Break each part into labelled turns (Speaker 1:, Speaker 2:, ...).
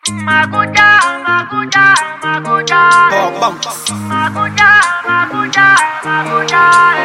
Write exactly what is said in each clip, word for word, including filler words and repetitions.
Speaker 1: Makuja, makuja, makuja. Makuja, makuja, makuja.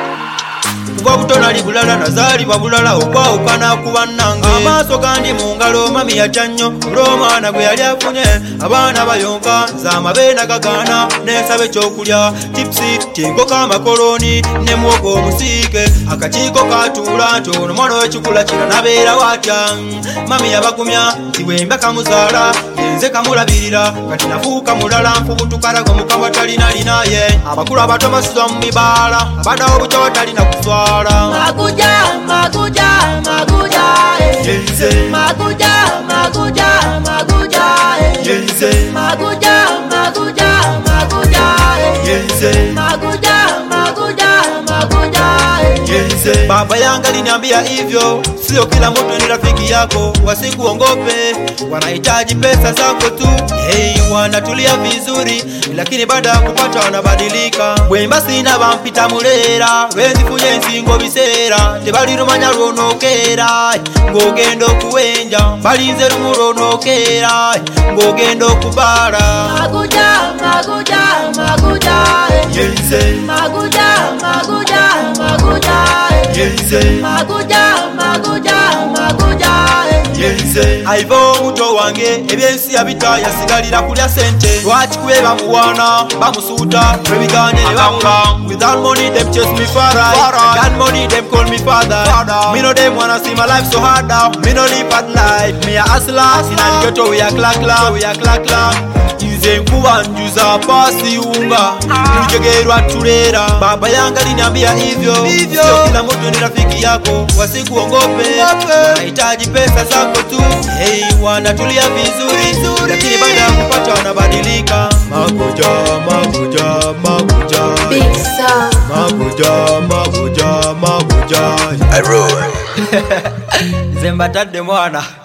Speaker 2: Kuva butona libulala nazali babulala okwa ukana kubanange amaso kandi mungalo mami yachanyo olw'omwana gwe yali afunye abaana bayonka z'amabeena gagana nesabe ekyokulya chipsi tinkoka amakoloni ne muwogo omusiike akakiiko katuula nti ono mwana w'ekikula kino nabeera watya mami yabagumya nti bwemba kamuzaala yenze kamulabirira kati nafuuka mulala nfubutukalago mukama talina linaye abakulu abato basizwa mu mibaala abadawo bukya watalina kuswala
Speaker 1: Makuja, makuja, makuja,
Speaker 2: yenze
Speaker 1: makuja, makuja, makuja,
Speaker 2: yenze
Speaker 1: makuja, makuja, makuja,
Speaker 2: yenze
Speaker 1: makuja, makuja, makuja,
Speaker 2: yenze baba yangu aliniambia hivyo, sio kila mtu ni rafiki yako, wasikuongope, wanahitaji pesa zako tu. Hey, wanatulia vizuri, lakini baada ya kupata wanabadilika. Wemba sina bampita mulera, wenzi funye nsingo bisera, tebali rumanya lwonokera, ngogendo kuwenja, balinze lumulonokera, ngogendo kubala.
Speaker 1: Makuja, makuja, makuja,
Speaker 2: yenze
Speaker 1: makuja, makuja, makuja,
Speaker 2: yenze
Speaker 1: makuja, makuja, makuja,
Speaker 2: yenze aivo muto wange ebyensi yabita yasigalira kulya sente lwaki kube bamuwana bamusuuta twebiganye ne bamula without money them chase me far right got money them call me father me no them wanna see my life so hard now me no live at life me a hustler sina ghetto we a clack clack we a clack clack Nze nkuba njuza pasi unga Nujegerwa tulera baba yangu aliniambia hivyo, sio kila mtu ni rafiki yako, wasikuongope, wanahitaji pesa zako tu. Hey, wanatulia vizuri, lakini baada ya kupata wanabadilika. Makuja, makuja, makuja,
Speaker 1: Big Sam,
Speaker 2: makuja, makuja, makuja.
Speaker 3: I roll.
Speaker 2: Zemba tade mwana.